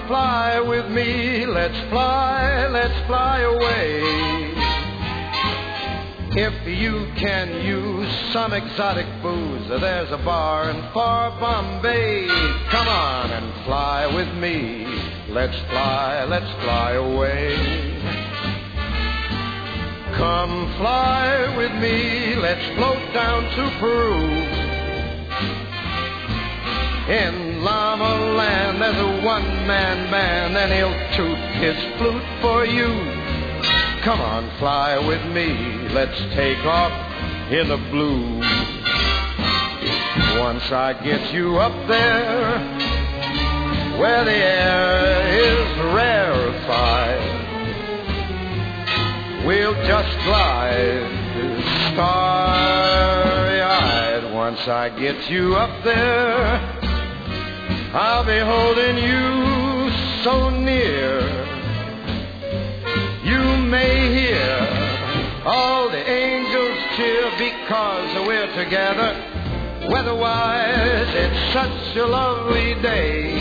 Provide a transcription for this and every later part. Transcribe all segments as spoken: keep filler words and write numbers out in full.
fly with me, let's fly, let's fly away. If you can use some exotic booze, there's a bar in far Bombay. Come on and fly with me, let's fly, let's fly away. Come fly with me, let's float down to Peru. In Llama Land, there's a one-man band, and he'll toot his flute for you. Come on, fly with me, let's take off in the blue. Once I get you up there, where the air is rarefied, we'll just glide starry-eyed. Once I get you up there, I'll be holding you so near. You may hear all the angels cheer because we're together. Weather-wise, it's such a lovely day.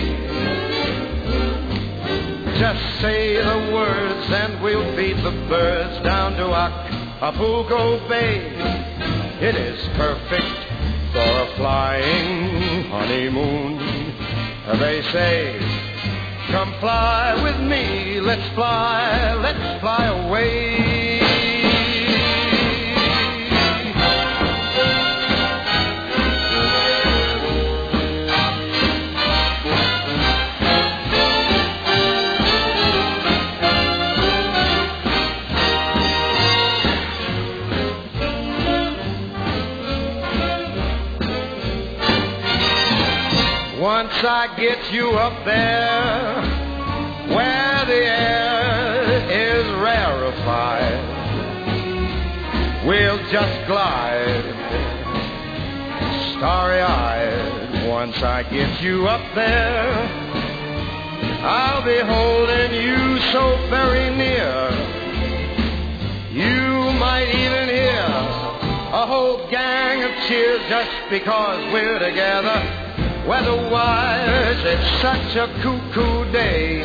Just say the words and we'll beat the birds down to Acapulco Bay. It is perfect for a flying honeymoon. They say, come fly with me, let's fly, let's fly away. Once I get you up there, where the air is rarefied, we'll just glide starry-eyed. Once I get you up there, I'll be holding you so very near. You might even hear a whole gang of cheers just because we're together. Weather-wise, it's such a cuckoo day.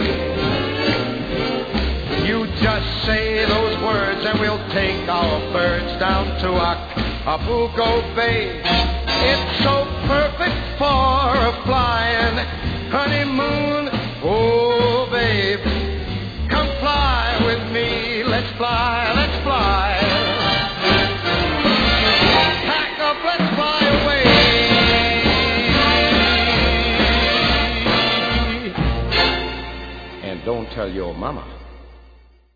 You just say those words and we'll take our birds down to Acapulco Bay. It's so perfect for a flying honeymoon. Oh, babe, come fly with me. Let's fly, let's fly. Pack up, let's fly away. Don't tell your mama.